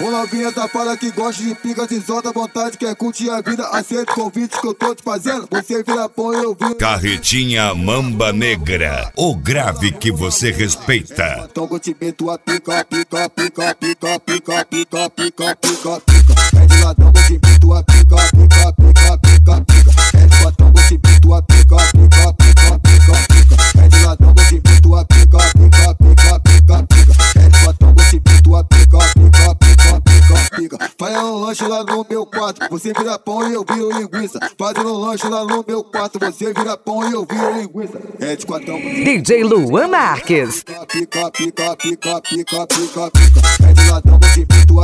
Ô novinha safada que gosta de pica, se solta à vontade, quer curtir a vida, aceita o convite que eu tô te fazendo. Você vira pão e eu viro. Carretinha Mamba Negra, o grave que você respeita. Então vou te meter tua pica, pica, pica, pica, pica, pica, pica, pica, pica. É de ladrão, vou te meter tua pica, pica, pica, pica, pica. É de ladrão, vou te meter tua pica, pica, pica, pica, pica. É de ladrão, vou te meter tua pica, pica, pica, pica, pica. É de ladrão, vou te meter tua pica, pica, pica, pica, pica. Faz um lanche lá no meu quarto, você vira pão e eu viro linguiça. Fazendo um lanche lá no meu quarto, você vira pão e eu viro linguiça. É de quatão. DJ Luan Marques. Pica, pica, pica, pica, pica, pica. É de ladrão, vou te meter tua